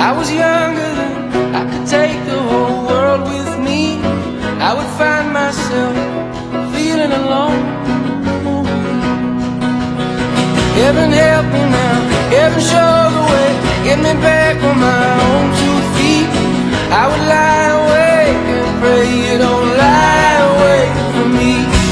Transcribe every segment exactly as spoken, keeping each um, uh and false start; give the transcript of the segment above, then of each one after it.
I was younger then, I could take the whole world with me. I would find myself feeling alone. Heaven help me now, heaven show the way, get me back on my own two feet. I would lie awake and pray you don't lie away from me.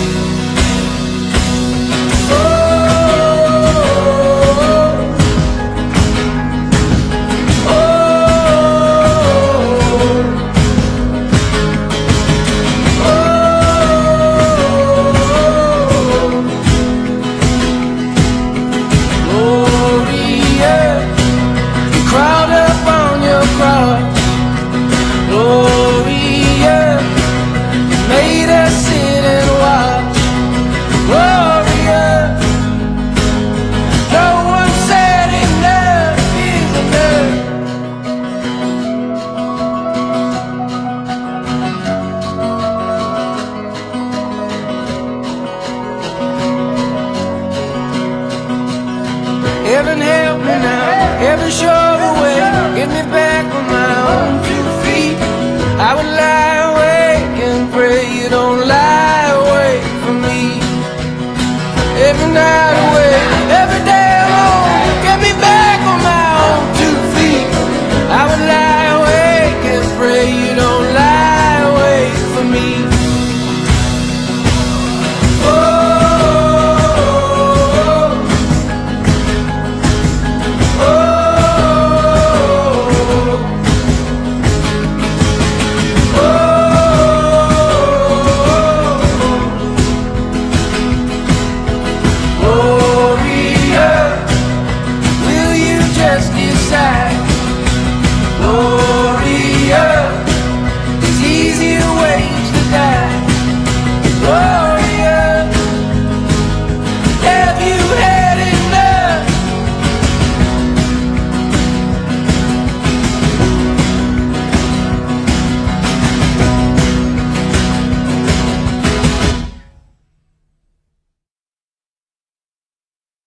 Heaven help me now, heaven show the way, get me back on my own two feet. I would lie awake and pray you don't lie away from me. Every night